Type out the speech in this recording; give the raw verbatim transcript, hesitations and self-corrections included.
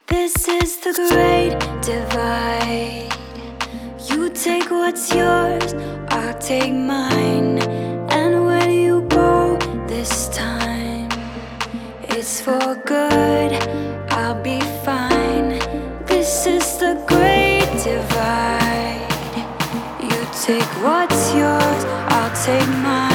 This is the great divide. You take what's yours, I'll take mine. And when you go this time, it's for good, I'll be fine. This is the great divide. You take what's yours, I'll take mine.